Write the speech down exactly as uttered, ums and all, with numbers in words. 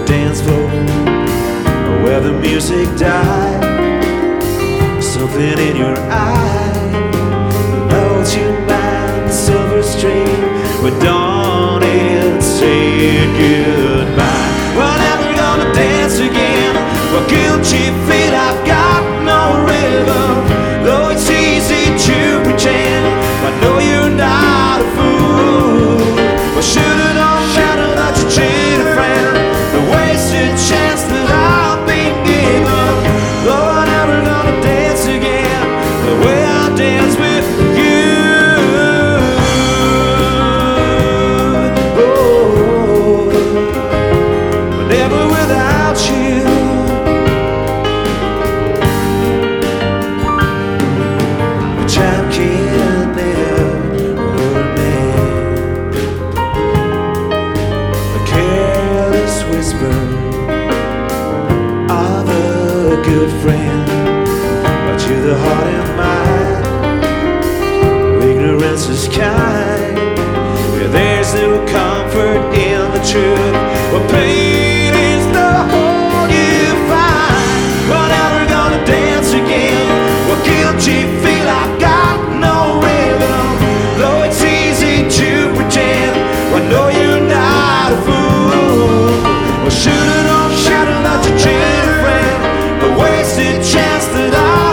dance floor where the music died. Something in your eye holds you by the silver string with dawn and say goodbye. We're never gonna dance again. Well, guilty feet, I've got no rhythm. Though it's easy to pretend, I know you're not a fool. Well, should've known better not to cheat a friend. The wasted chance that I've been given. Though I'm never gonna dance again the way I dance with you. Oh, but never without you. Time can never hurt me. A careless whisper of a good friend, but to the heart and mind, ignorance is kind. Where there's no comfort in the truth, well, pain is the whole you find. We're never gonna dance again. Well, guilty feel I've got no rhythm. Though it's easy to pretend, I know you're not a fool. Well, should've known, should've not to cheat a friend. The wasted chance that I